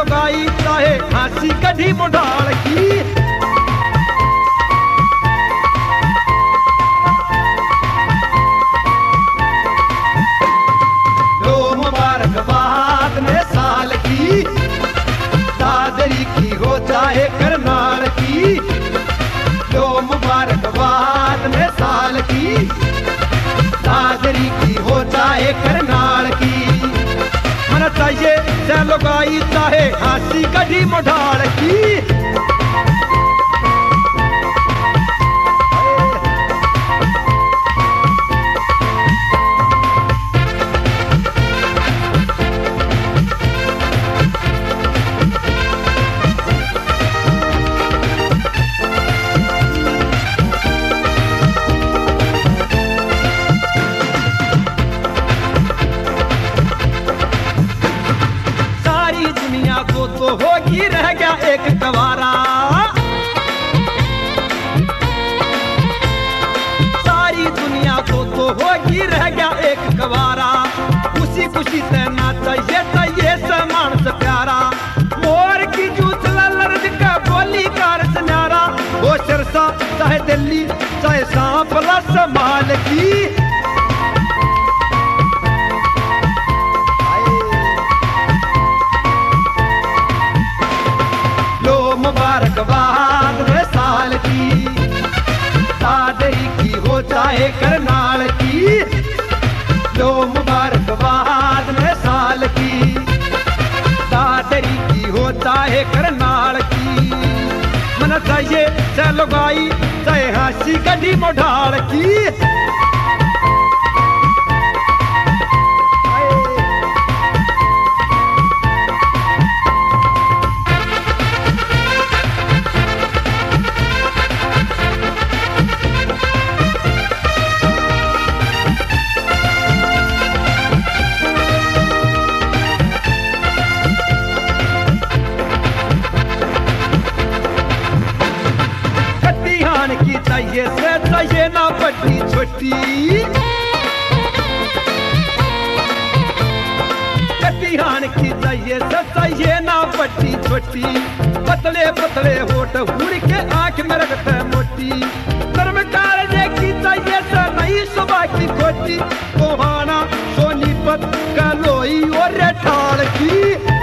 लुगाई चाहे हासी कढ़ी मुढाल की। लो मुबारकबाद ने साल की, दादरी की हो चाहे करनाल की। लो मुबारकबाद ने साल की, दादरी की हो चाहे करनाल की। मन चाहिए से लुगाई चाहे हासी कढ़ी मुढाल की। तो होगी रह गया एक गवारा, सारी दुनिया को तो होगी रह गया एक गवारा। खुशी खुशी से ना चाहिए समान से प्यारा। मोर की जूस लर्ज का बोली कार से न्यारा। वो सिरसा चाहे दिल्ली चाहे सांपला संभाल की। मुबारकबाद ने साल की, दादरी की हो चाहे करनाल की। लो मुबारकबाद ने साल की, दादरी की हो चाहे करनाल की। मन चाहिए से लुगाई चाहे हासी कढ़ी मुढाल की। की चाहिए से चाहिए ना बड़ी छोटी, कटिहान की चाहिए से चाहिए ना बड़ी छोटी। पतले पतले होठ हुड़ के आंख में रखते मोटी। कर्म कार्य की चाहिए से नहीं सुबह की खोटी। कोहाना सोनीपत कलोई और ठाड़ की।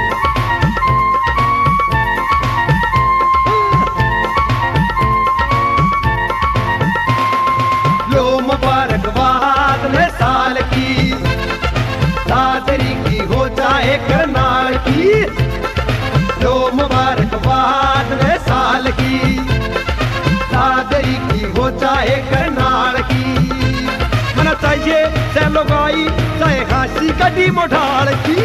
मुबारकबाद ने साल की, दादरी की हो चाहे करनाल की। लो मुबारकबाद ने साल की, दादरी की हो चाहे करनाल की। मन चाहिए से लुगाई चाहे हासी कढ़ी मुढाल की।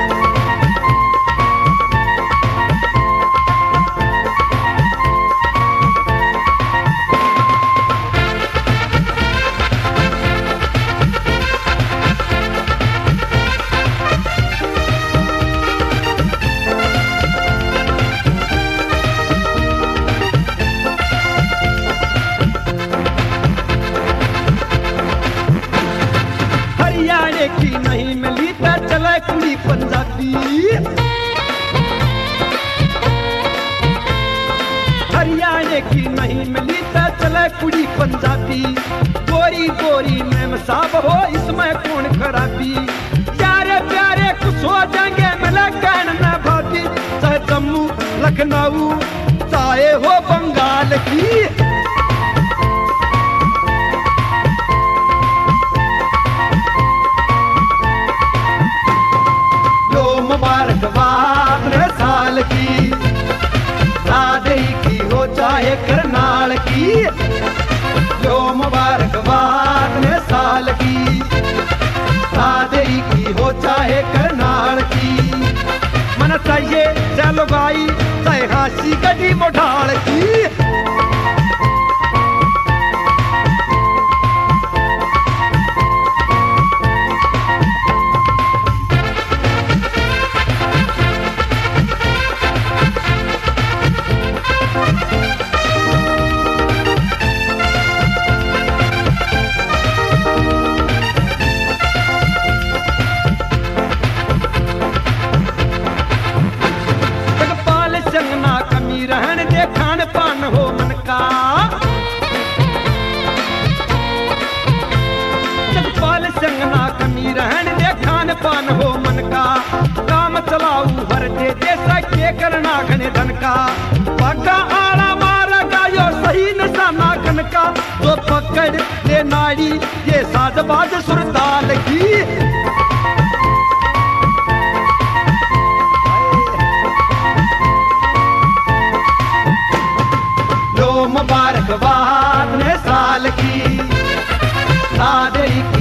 की नहीं मिली तो चले कुड़ी पंजाबी। हरियाणा की नहीं मिली तो चले कुड़ी पंजाबी। गोरी गोरी में साब हो इसमें कौन खराबी। प्यारे प्यारे कुछ हो जाएंगे मिले कहन न भाभी। चाहे जम्मू लखनऊ चाहे हो बंगाल की। मुबारकबाद ने साल की, दादरी की हो चाहे करनाल की। लो मुबारकबाद ने साल की, दादरी की हो चाहे करनाल की। मन चाहिए से लुगाई चाहे हासी कढ़ी मुढाल की।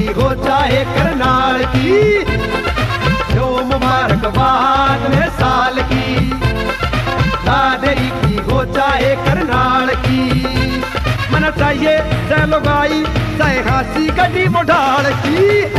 हो चाहे करनाल की, जो मुबारकबाद ने साल की, दादरी की हो चाहे करनाल की। मन चाहिए जय लुगाई चाहे हासी गड्डी मोढाल की।